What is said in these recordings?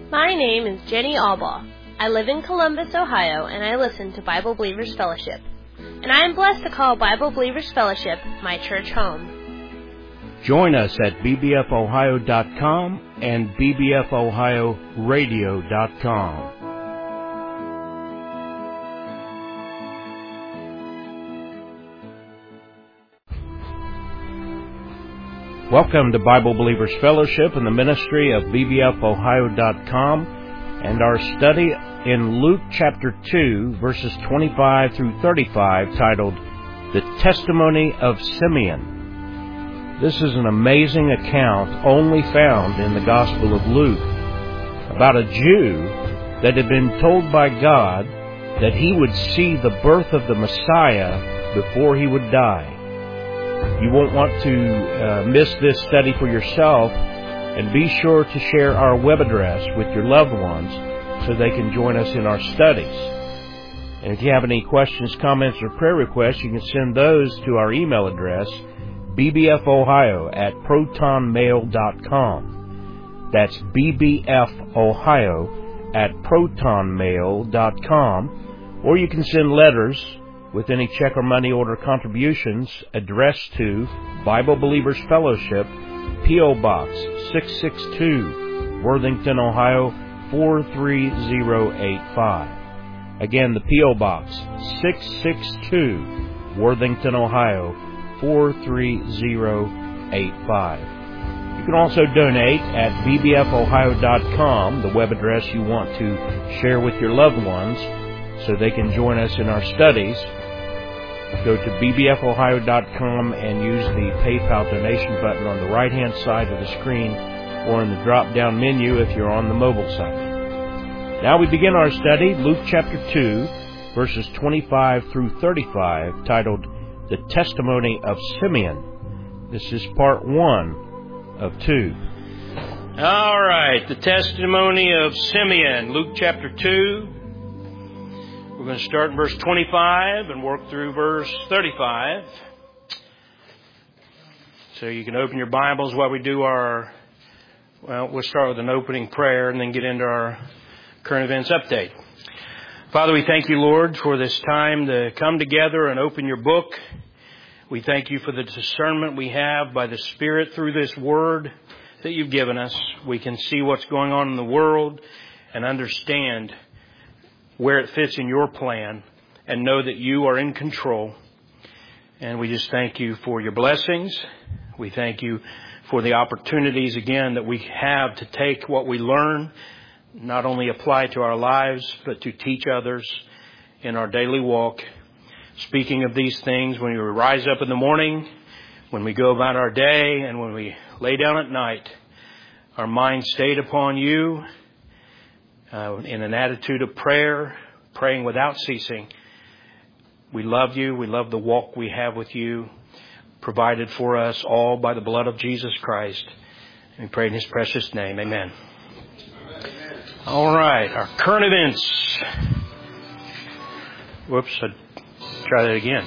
My name is Jenny Albaugh. I live in Columbus, Ohio, and I listen to Bible Believers Fellowship. And I am blessed to call Bible Believers Fellowship my church home. Join us at bbfohio.com and bbfohioradio.com. Welcome to Bible Believers Fellowship and the ministry of bbfohio.com and our study in Luke chapter 2, verses 25 through 35, titled, The Testimony of Simeon. This is an amazing account only found in the Gospel of Luke about a Jew that had been told by God that he would see the birth of the Messiah before he would die. You won't want to miss this study for yourself, and be sure to share our web address with your loved ones so they can join us in our studies. And if you have any questions, comments, or prayer requests, you can send those to our email address, bbfohio@protonmail.com. That's bbfohio@protonmail.com. Or you can send letters with any check or money order contributions addressed to Bible Believers Fellowship, P.O. Box 662, Worthington, Ohio 43085. Again, the P.O. Box 662, Worthington, Ohio 43085. You can also donate at bbfohio.com, the web address you want to share with your loved ones so they can join us in our studies. Go to bbfohio.com and use the PayPal donation button on the right-hand side of the screen or in the drop-down menu if you're on the mobile site. Now we begin our study, Luke chapter 2, verses 25 through 35, titled, The Testimony of Simeon. This is part 1 of 2. All right, the testimony of Simeon, Luke chapter 2. We're going to start in verse 25 and work through verse 35. So you can open your Bibles while we do we'll start with an opening prayer and then get into our current events update. Father, we thank you, Lord, for this time to come together and open your book. We thank you for the discernment we have by the Spirit through this word that you've given us. We can see what's going on in the world and understand where it fits in your plan and know that you are in control. And we just thank you for your blessings. We thank you for the opportunities again that we have to take what we learn, not only apply to our lives, but to teach others in our daily walk. Speaking of these things, when we rise up in the morning, when we go about our day, and when we lay down at night, our mind stayed upon you, in an attitude of prayer, praying without ceasing. We love you. We love the walk we have with you, provided for us all by the blood of Jesus Christ. And we pray in His precious name. Amen. All right, our current events. Whoops, I'd try that again.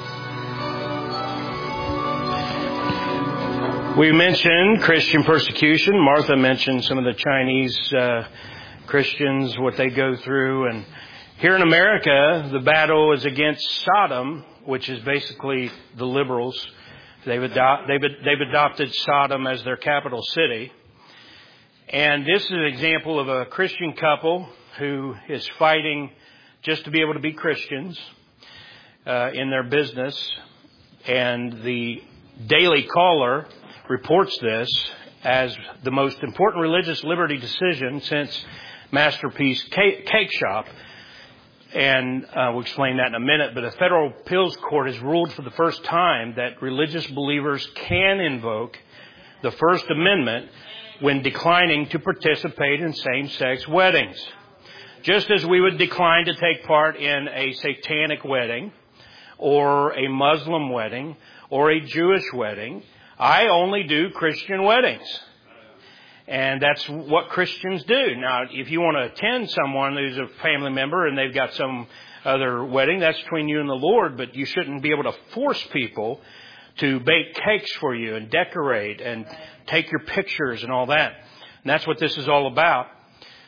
We mentioned Christian persecution. Martha mentioned some of the Chinese Christians, what they go through. And here in America, the battle is against Sodom, which is basically the liberals. They've adopted Sodom as their capital city. And this is an example of a Christian couple who is fighting just to be able to be Christians in their business. And the Daily Caller reports this as the most important religious liberty decision since Masterpiece Cake Shop. And we'll explain that in a minute. But a federal appeals court has ruled for the first time that religious believers can invoke the First Amendment when declining to participate in same-sex weddings. Just as we would decline to take part in a satanic wedding or a Muslim wedding or a Jewish wedding, I only do Christian weddings. And that's what Christians do. Now, if you want to attend someone who's a family member and they've got some other wedding, that's between you and the Lord, but you shouldn't be able to force people to bake cakes for you and decorate and take your pictures and all that. And that's what this is all about.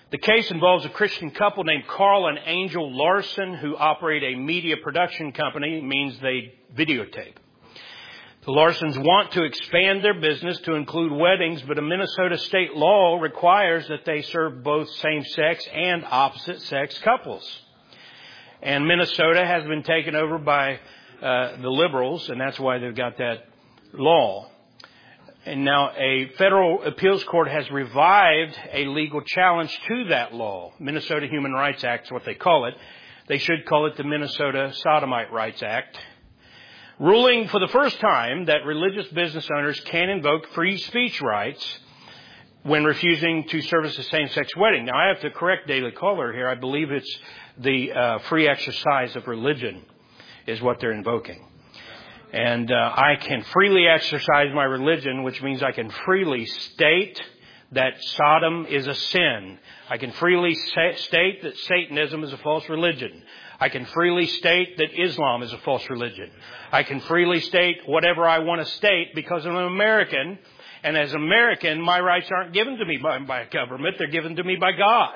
The case involves a Christian couple named Carl and Angel Larson who operate a media production company. It means they videotape. The Larsons want to expand their business to include weddings, but a Minnesota state law requires that they serve both same-sex and opposite-sex couples. And Minnesota has been taken over by the liberals, and that's why they've got that law. And now a federal appeals court has revived a legal challenge to that law. Minnesota Human Rights Act is what they call it. They should call it the Minnesota Sodomite Rights Act. Ruling for the first time that religious business owners can invoke free speech rights when refusing to service a same-sex wedding. Now, I have to correct Daily Caller here. I believe it's the free exercise of religion is what they're invoking. And I can freely exercise my religion, which means I can freely state that Sodom is a sin. I can freely state that Satanism is a false religion. I can freely state that Islam is a false religion. I can freely state whatever I want to state because I'm an American. And as an American, my rights aren't given to me by government. They're given to me by God.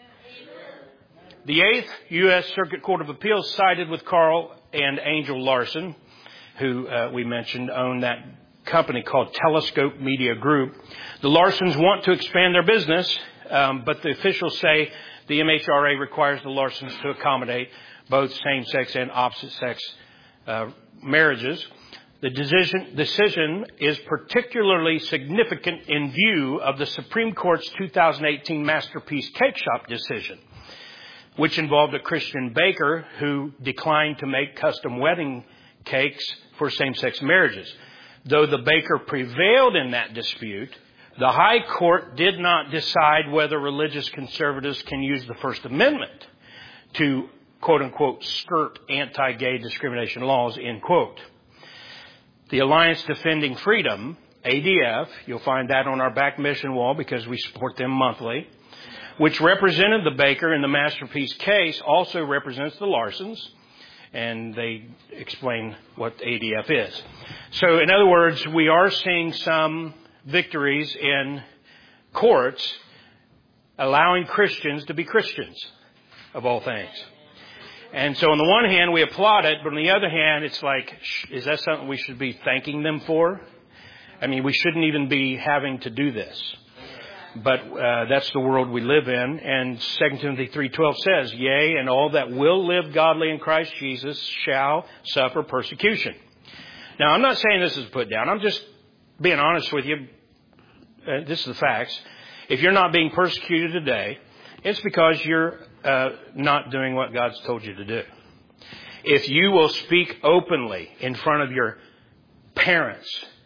The 8th U.S. Circuit Court of Appeals sided with Carl and Angel Larson, who we mentioned own that company called Telescope Media Group. The Larsons want to expand their business, but the officials say the MHRA requires the Larsons to accommodate both same-sex and opposite-sex marriages. The decision is particularly significant in view of the Supreme Court's 2018 Masterpiece Cake Shop decision, which involved a Christian baker who declined to make custom wedding cakes for same-sex marriages. Though the baker prevailed in that dispute, the High Court did not decide whether religious conservatives can use the First Amendment to, quote-unquote, skirt anti-gay discrimination laws, end quote. The Alliance Defending Freedom, ADF, you'll find that on our back mission wall because we support them monthly, which represented the baker in the Masterpiece case, also represents the Larsons, and they explain what ADF is. So, in other words, we are seeing some victories in courts allowing Christians to be Christians, of all things. And so on the one hand, we applaud it, but on the other hand, it's like, is that something we should be thanking them for? I mean, we shouldn't even be having to do this. But that's the world we live in. And 2 Timothy 3:12 says, yea, and all that will live godly in Christ Jesus shall suffer persecution. Now, I'm not saying this is put down. I'm just being honest with you. This is the facts. If you're not being persecuted today, it's because you're not doing what God's told you to do. If you will speak openly in front of your parents,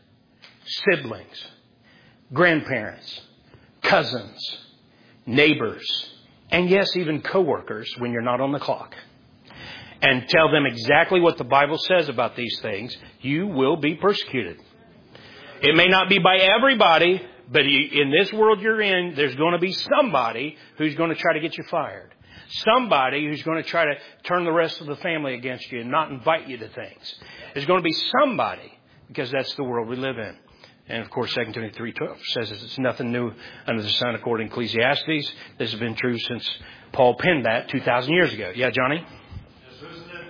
siblings, grandparents, cousins, neighbors, and yes, even coworkers when you're not on the clock, and tell them exactly what the Bible says about these things, you will be persecuted. It may not be by everybody, but in this world you're in, there's going to be somebody who's going to try to get you fired. Somebody who's going to try to turn the rest of the family against you and not invite you to things. There's going to be somebody, because that's the world we live in. And of course, 2 Timothy 3:12 says it's nothing new under the sun according to Ecclesiastes. This has been true since Paul penned that 2,000 years ago. Yeah, Johnny? Yes, isn't it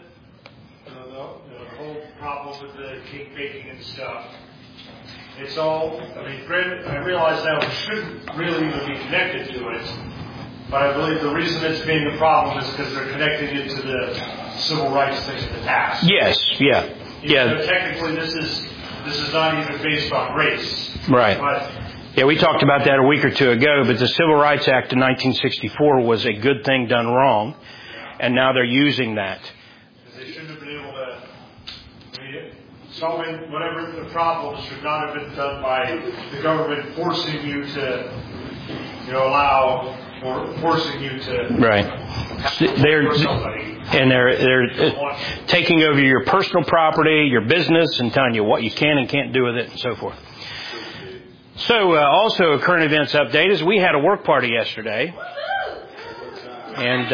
the whole problem with the cake baking and stuff? It's all, granted, I realize that we shouldn't really even be connected to it. But I believe the reason it's being a problem is because they're connecting it to the civil rights things of the past. Yes, yeah. So technically this is not even based on race. Right. But yeah, we talked about that a week or two ago, but the Civil Rights Act of 1964 was a good thing done wrong, and now they're using that. They shouldn't have been able to, solving whatever the problem should not have been done by the government forcing you to, allow, or forcing you to. Right. They're taking over your personal property, your business, and telling you what you can and can't do with it, and so forth. So, also a current events update is we had a work party yesterday, and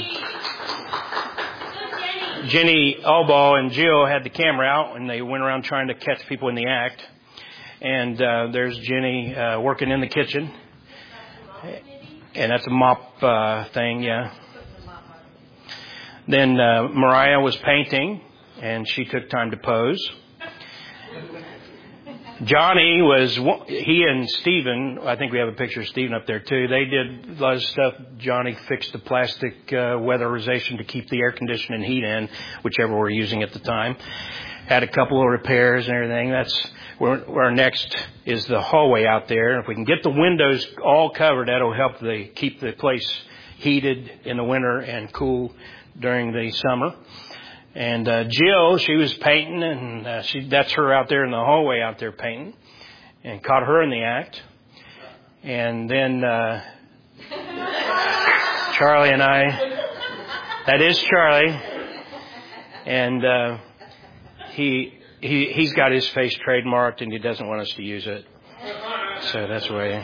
Jenny Albaugh and Jill had the camera out, and they went around trying to catch people in the act. And there's Jenny working in the kitchen. And that's a mop thing, yeah. Then Mariah was painting, and she took time to pose. Johnny he and Stephen, I think we have a picture of Stephen up there too, they did a lot of stuff. Johnny fixed the plastic weatherization to keep the air conditioning and heat in, whichever we're using at the time. Had a couple of repairs and everything. That's where next is the hallway out there. If we can get the windows all covered, that'll help keep the place heated in the winter and cool during the summer. And Jill, she was painting, and that's her out there in the hallway out there painting, and caught her in the act. And then Charlie and that is Charlie, and he's got his face trademarked, and he doesn't want us to use it. So that's why.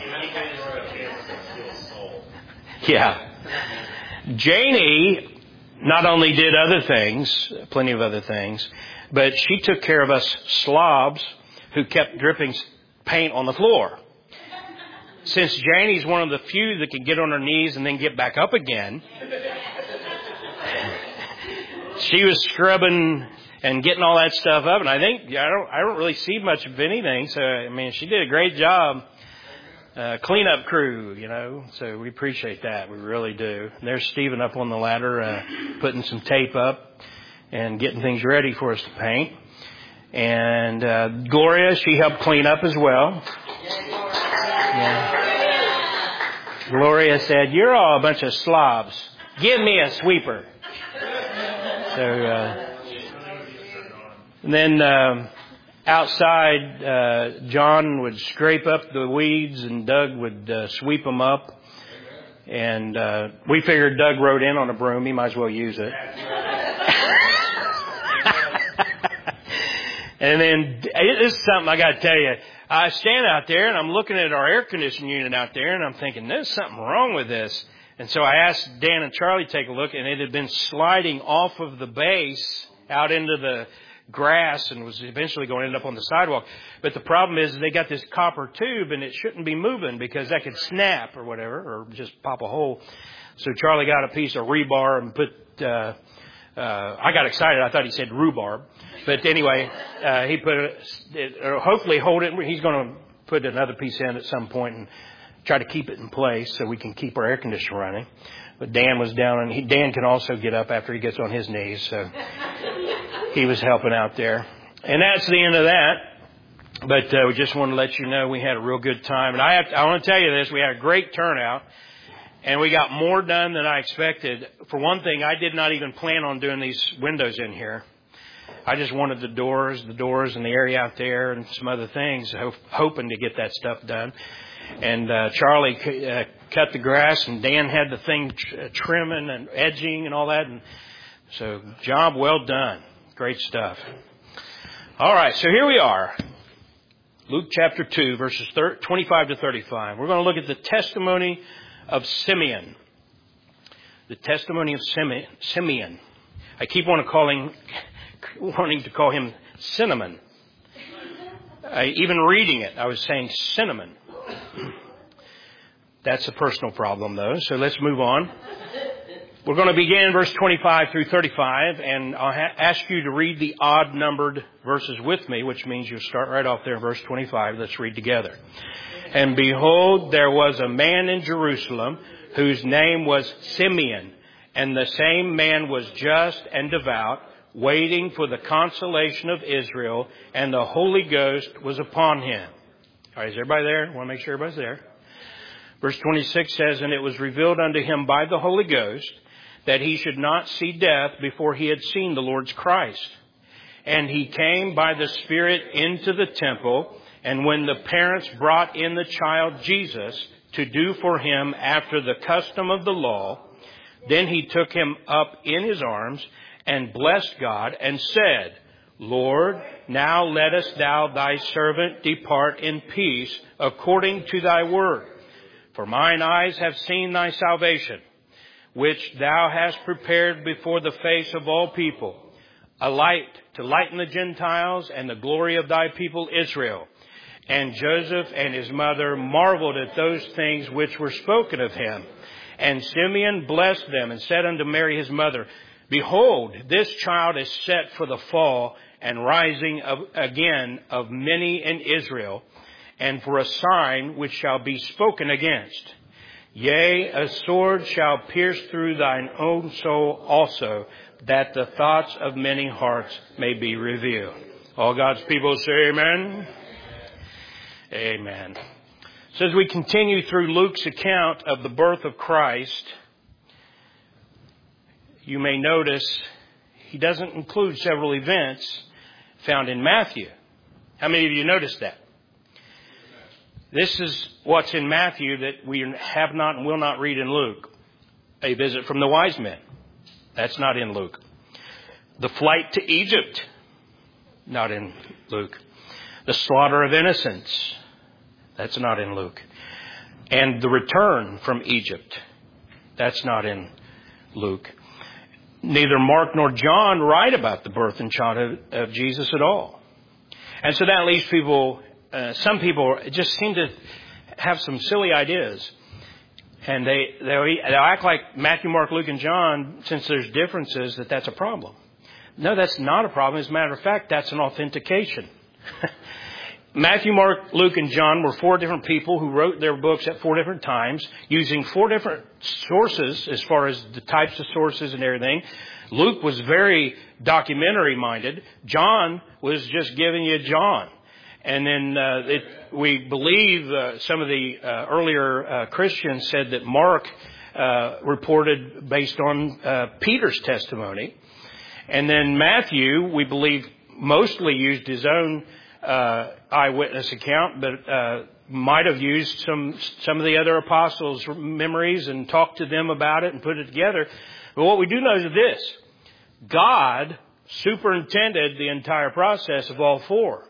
Yeah. Janie not only did other things, plenty of other things, but she took care of us slobs who kept dripping paint on the floor. Since Janie's one of the few that can get on her knees and then get back up again, she was scrubbing and getting all that stuff up. And I don't really see much of anything. So, I mean, she did a great job. Cleanup crew, so we appreciate that. We really do. And there's Stephen up on the ladder, putting some tape up and getting things ready for us to paint. And Gloria, she helped clean up as well. Yeah. Gloria said, "You're all a bunch of slobs. Give me a sweeper." So, and then outside, John would scrape up the weeds and Doug would sweep them up. And we figured Doug rode in on a broom. He might as well use it. And then this is something I got to tell you. I stand out there and I'm looking at our air conditioning unit out there and I'm thinking, there's something wrong with this. And so I asked Dan and Charlie to take a look, and it had been sliding off of the base out into the grass and was eventually going to end up on the sidewalk. But the problem is they got this copper tube and it shouldn't be moving because that could snap or whatever, or just pop a hole. So Charlie got a piece of rebar and put, I got excited. I thought he said rhubarb. But anyway, he put it, hopefully hold it. He's going to put another piece in at some point and try to keep it in place so we can keep our air conditioner running. But Dan was down, and Dan can also get up after he gets on his knees. So he was helping out there. And that's the end of that. But we just want to let you know we had a real good time. And I want to tell you this. We had a great turnout. And we got more done than I expected. For one thing, I did not even plan on doing these windows in here. I just wanted the doors and the area out there and some other things, hoping to get that stuff done. And Charlie cut the grass, and Dan had the thing trimming and edging and all that. And so, job well done. Great stuff. All right, so here we are. Luke chapter 2, verses 25 to 35. We're going to look at the testimony of Simeon. The testimony of Simeon. I keep wanting to call him Cinnamon. Even reading it, I was saying cinnamon. That's a personal problem, though, so let's move on. We're going to begin in verse 25 through 35, and I'll ask you to read the odd-numbered verses with me, which means you'll start right off there in verse 25. Let's read together. And behold, there was a man in Jerusalem whose name was Simeon, and the same man was just and devout, waiting for the consolation of Israel, and the Holy Ghost was upon him. All right, is everybody there? I want to make sure everybody's there. Verse 26 says, And it was revealed unto him by the Holy Ghost that he should not see death before he had seen the Lord's Christ. And he came by the Spirit into the temple, and when the parents brought in the child Jesus to do for him after the custom of the law, then he took him up in his arms and blessed God and said, Lord, now lettest thou thy servant depart in peace according to thy word. For mine eyes have seen thy salvation, which thou hast prepared before the face of all people, a light to lighten the Gentiles and the glory of thy people Israel. And Joseph and his mother marveled at those things which were spoken of him. And Simeon blessed them and said unto Mary his mother, Behold, this child is set for the fall and rising again of many in Israel, and for a sign which shall be spoken against. Yea, a sword shall pierce through thine own soul also, that the thoughts of many hearts may be revealed. All God's people say amen. Amen. So as we continue through Luke's account of the birth of Christ, you may notice he doesn't include several events found in Matthew. How many of you noticed that? This is what's in Matthew that we have not and will not read in Luke. A visit from the wise men. That's not in Luke. The flight to Egypt. Not in Luke. The slaughter of innocents. That's not in Luke. And the return from Egypt. That's not in Luke. Neither Mark nor John write about the birth and childhood of Jesus at all. And so that leaves people, some people just seem to have some silly ideas. And they'll act like Matthew, Mark, Luke, and John, since there's differences, that's a problem. No, that's not a problem. As a matter of fact, that's an authentication. Matthew, Mark, Luke, and John were 4 different people who wrote their books at 4 different times, using 4 different sources as far as the types of sources and everything. Luke was very documentary-minded. John was just giving you John. And then we believe some of the earlier Christians said that Mark reported based on Peter's testimony. And then Matthew, we believe, mostly used his own eyewitness account, but might have used some of the other apostles' memories and talked to them about it and put it together. But what we do know is this: God superintended the entire process of all 4.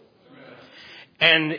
And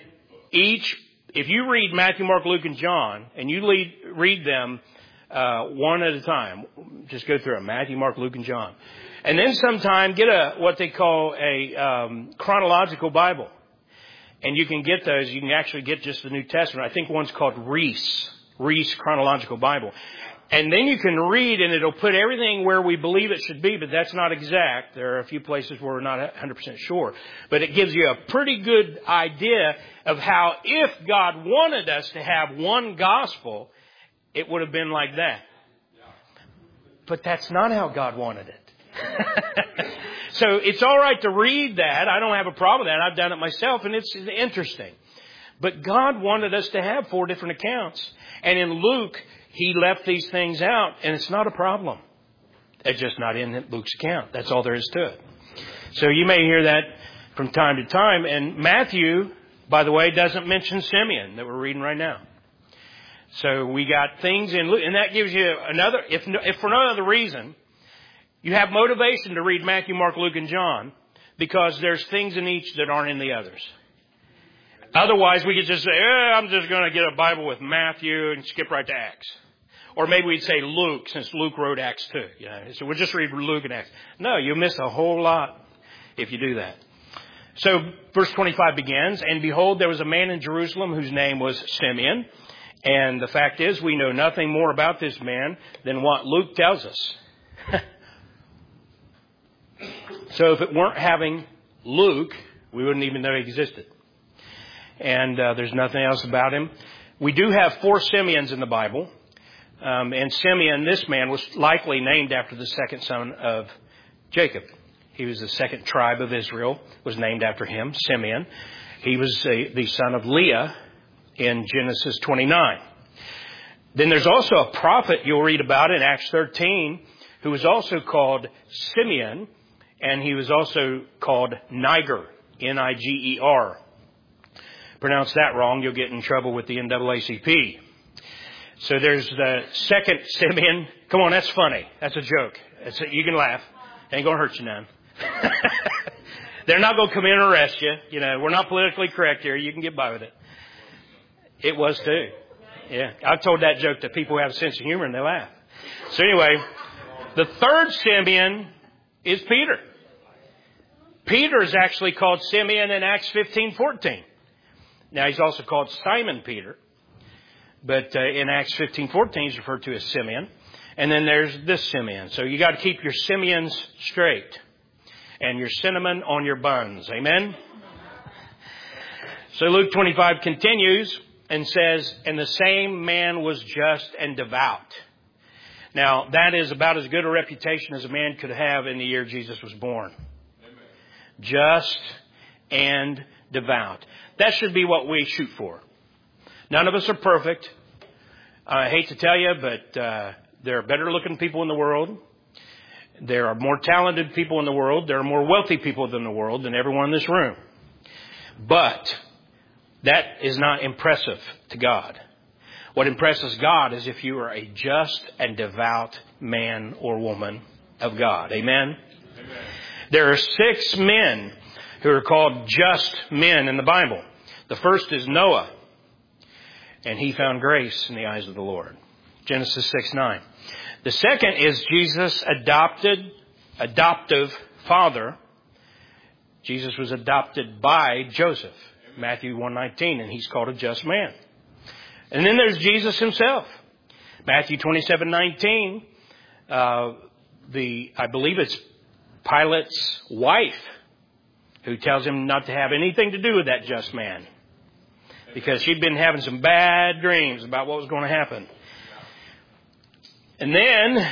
if you read Matthew, Mark, Luke, and John, and you read them one at a time, just go through them, Matthew, Mark, Luke, and John. And then sometime get what they call a chronological Bible. And you can get those. You can actually get just the New Testament. I think one's called Reese Chronological Bible. And then you can read, and it'll put everything where we believe it should be, but that's not exact. There are a few places where we're not 100% sure. But it gives you a pretty good idea of how, if God wanted us to have one gospel, it would have been like that. But that's not how God wanted it. So it's all right to read that. I don't have a problem with that. I've done it myself, and it's interesting. But God wanted us to have 4 different accounts. And in Luke, he left these things out, and it's not a problem. It's just not in Luke's account. That's all there is to it. So you may hear that from time to time. And Matthew, by the way, doesn't mention Simeon that we're reading right now. So we got things in Luke, and that gives you another, if for no other reason, you have motivation to read Matthew, Mark, Luke, and John, because there's things in each that aren't in the others. Otherwise, we could just say, I'm just going to get a Bible with Matthew and skip right to Acts. Or maybe we'd say Luke, since Luke wrote Acts too. So we'll just read Luke and Acts. No, you'll miss a whole lot if you do that. So verse 25 begins, and behold, there was a man in Jerusalem whose name was Simeon. And the fact is, we know nothing more about this man than what Luke tells us. So if it weren't having Luke, we wouldn't even know he existed. And there's nothing else about him. We do have 4 Simeons in the Bible. And Simeon, this man, was likely named after the second son of Jacob. He was the second tribe of Israel, was named after him, Simeon. He was the son of Leah in Genesis 29. Then there's also a prophet you'll read about in Acts 13 who was also called Simeon, and he was also called Niger, Niger. Pronounce that wrong, you'll get in trouble with the NAACP. So there's the second Simeon. Come on, that's funny. That's a joke. You can laugh. Ain't going to hurt you none. They're not going to come in and arrest you. We're not politically correct here. You can get by with it. It was too. Yeah. I've told that joke to people who have a sense of humor and they laugh. So anyway, the third Simeon is Peter. Peter is actually called Simeon in Acts 15:14. Now, he's also called Simon Peter. But in Acts 15:14, he's referred to as Simeon. And then there's this Simeon. So you got to keep your Simeons straight. And your cinnamon on your buns. Amen? So Luke 25 continues and says, and the same man was just and devout. Now, that is about as good a reputation as a man could have in the year Jesus was born. Amen. Just and devout. That should be what we shoot for. None of us are perfect. I hate to tell you, but there are better looking people in the world. There are more talented people in the world. There are more wealthy people in the world than everyone in this room. But that is not impressive to God. What impresses God is if you are a just and devout man or woman of God. Amen? Amen. There are 6 men who are called just men in the Bible. The first is Noah. And he found grace in the eyes of the Lord. Genesis 6:9. The second is Jesus' adoptive father. Jesus was adopted by Joseph. Matthew 1:19, and he's called a just man. And then there's Jesus himself. Matthew 27:19, I believe it's Pilate's wife who tells him not to have anything to do with that just man. Because she'd been having some bad dreams about what was going to happen. And then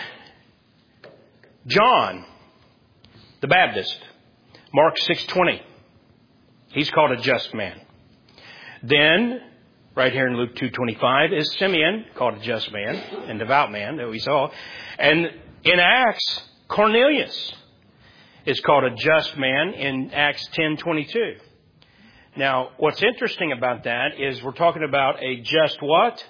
John the Baptist, Mark 6:20. He's called a just man. Then, right here in Luke 2:25, is Simeon, called a just man and devout man that we saw. And in Acts, Cornelius is called a just man in Acts 10:22. Now, what's interesting about that is we're talking about a just what?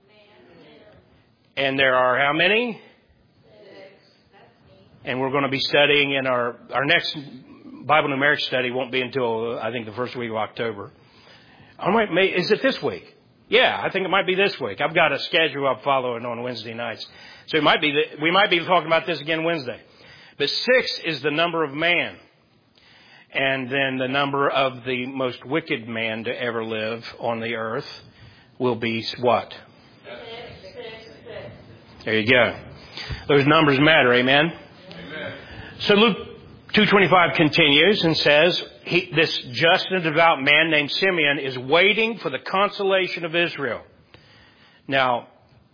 And there are how many? 6. And we're going to be studying in our next Bible numeric study won't be until, I think, the first week of October. Is it this week? Yeah, I think it might be this week. I've got a schedule I'm following on Wednesday nights. So we might be talking about this again Wednesday. But 6 is the number of man. And then the number of the most wicked man to ever live on the earth will be what? 6. There you go. Those numbers matter, amen? Amen. So Luke 2:25 continues and says, this just and devout man named Simeon is waiting for the consolation of Israel. Now,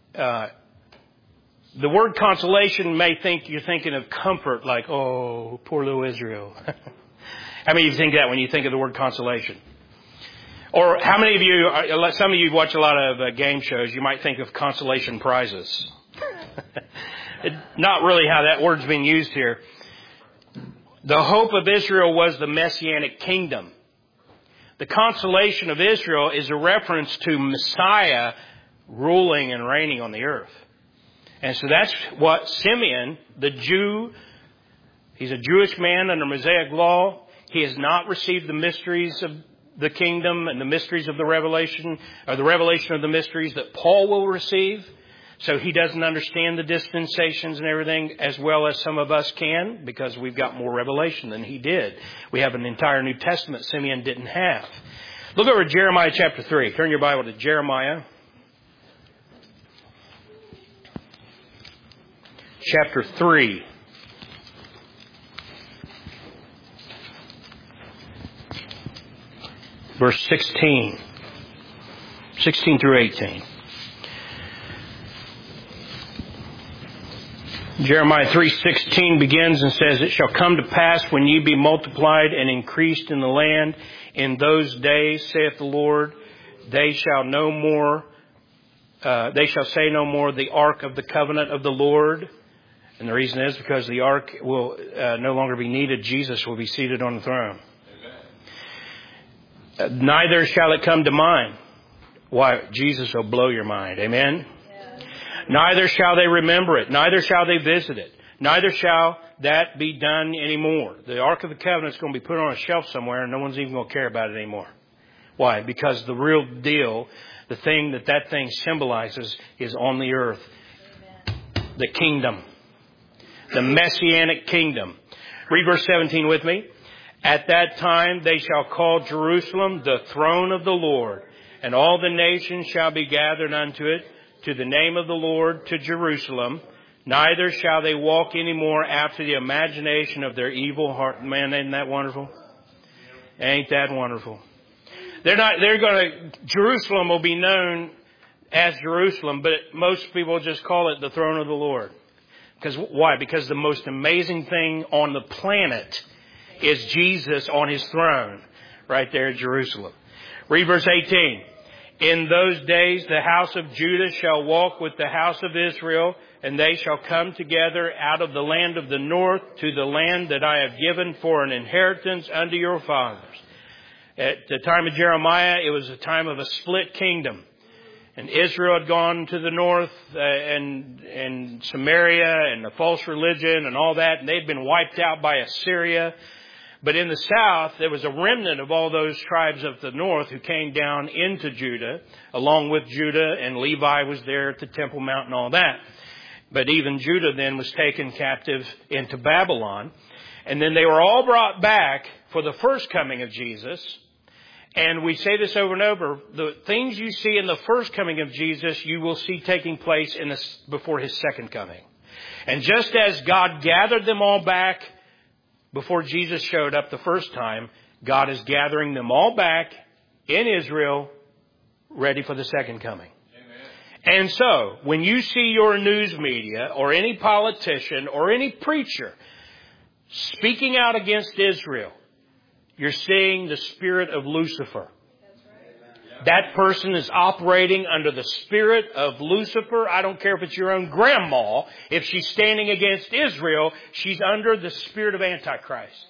the word consolation may think you're thinking of comfort, like, oh, poor little Israel. How many of you think that when you think of the word consolation? Or how many of you, some of you watch a lot of game shows, you might think of consolation prizes. Not really how that word's being used here. The hope of Israel was the Messianic kingdom. The consolation of Israel is a reference to Messiah ruling and reigning on the earth. And so that's what Simeon, the Jew, he's a Jewish man under Mosaic law. He has not received the mysteries of the kingdom and the mysteries of the revelation, or the revelation of the mysteries that Paul will receive. So he doesn't understand the dispensations and everything as well as some of us can, because we've got more revelation than he did. We have an entire New Testament Simeon didn't have. Look over at Jeremiah chapter 3. Turn your Bible to Jeremiah chapter 3. Verse 16 through 18. Jeremiah 3:16 begins and says, "It shall come to pass when ye be multiplied and increased in the land, in those days, saith the Lord, they shall say no more, the ark of the covenant of the Lord." And the reason is because the ark will no longer be needed. Jesus will be seated on the throne. Neither shall it come to mind. Why? Jesus will blow your mind. Amen? Yeah. Neither shall they remember it. Neither shall they visit it. Neither shall that be done anymore. The Ark of the Covenant is going to be put on a shelf somewhere and no one's even going to care about it anymore. Why? Because the real deal, the thing that thing symbolizes is on the earth. Amen. The kingdom. The Messianic kingdom. Read verse 17 with me. At that time they shall call Jerusalem the throne of the Lord, and all the nations shall be gathered unto it, to the name of the Lord, to Jerusalem. Neither shall they walk any more after the imagination of their evil heart. Man, isn't that wonderful? Ain't that wonderful? Jerusalem will be known as Jerusalem, but most people just call it the throne of the Lord. Why? Because the most amazing thing on the planet is Jesus on his throne right there at Jerusalem. Read verse 18. In those days the house of Judah shall walk with the house of Israel, and they shall come together out of the land of the north to the land that I have given for an inheritance unto your fathers. At the time of Jeremiah, it was a time of a split kingdom. And Israel had gone to the north and Samaria and the false religion and all that, and they'd been wiped out by Assyria. But in the south, there was a remnant of all those tribes of the north who came down into Judah, along with Judah, and Levi was there at the Temple Mount and all that. But even Judah then was taken captive into Babylon. And then they were all brought back for the first coming of Jesus. And we say this over and over, the things you see in the first coming of Jesus, you will see taking place before his second coming. And just as God gathered them all back before Jesus showed up the first time, God is gathering them all back in Israel, ready for the second coming. Amen. And so, when you see your news media or any politician or any preacher speaking out against Israel, you're seeing the spirit of Lucifer. That person is operating under the spirit of Lucifer. I don't care if it's your own grandma. If she's standing against Israel, she's under the spirit of Antichrist.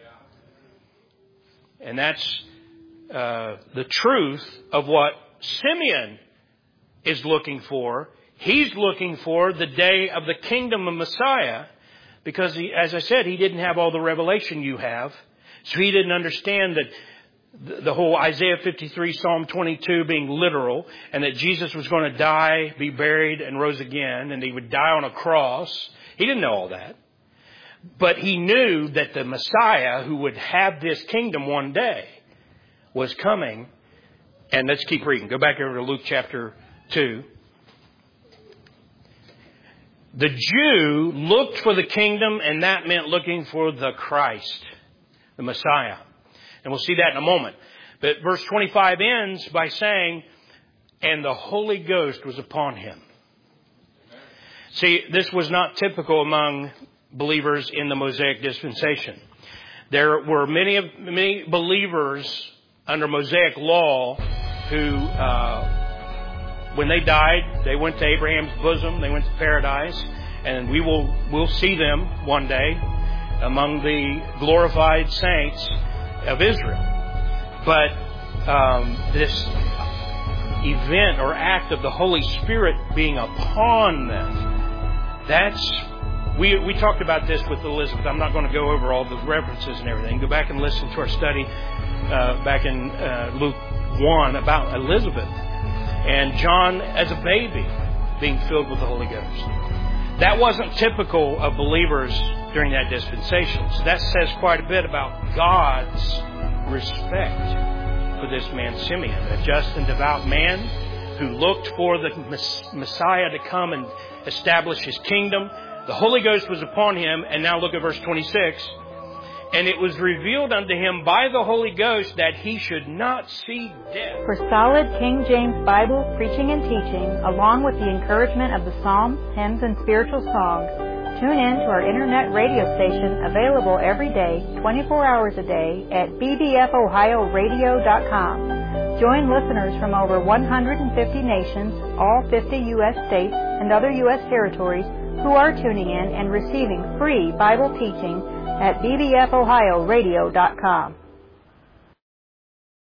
And that's the truth of what Simeon is looking for. He's looking for the day of the kingdom of Messiah because, as I said, he didn't have all the revelation you have. So he didn't understand that the whole Isaiah 53, Psalm 22 being literal, and that Jesus was going to die, be buried, and rose again, and he would die on a cross. He didn't know all that. But he knew that the Messiah who would have this kingdom one day was coming. And let's keep reading. Go back over to Luke chapter 2. The Jew looked for the kingdom, and that meant looking for the Christ, the Messiah. And we'll see that in a moment. But verse 25 ends by saying, and the Holy Ghost was upon him. See, this was not typical among believers in the Mosaic dispensation. There were many believers under Mosaic law who, when they died, they went to Abraham's bosom, they went to paradise, and we'll see them one day among the glorified saints of Israel. But this event or act of the Holy Spirit being upon them, we talked about this with Elizabeth. I'm not going to go over all the references and everything. Go back and listen to our study back in Luke 1 about Elizabeth and John as a baby being filled with the Holy Ghost. That wasn't typical of believers during that dispensation. So that says quite a bit about God's respect for this man Simeon, a just and devout man who looked for the Messiah to come and establish his kingdom. The Holy Ghost was upon him, and now look at verse 26. And it was revealed unto him by the Holy Ghost that he should not see death. For solid King James Bible preaching and teaching, along with the encouragement of the Psalms, hymns, and spiritual songs, tune in to our internet radio station available every day, 24 hours a day at bbfohioradio.com. Join listeners from over 150 nations, all 50 U.S. states, and other U.S. territories who are tuning in and receiving free Bible teaching at bbfohioradio.com.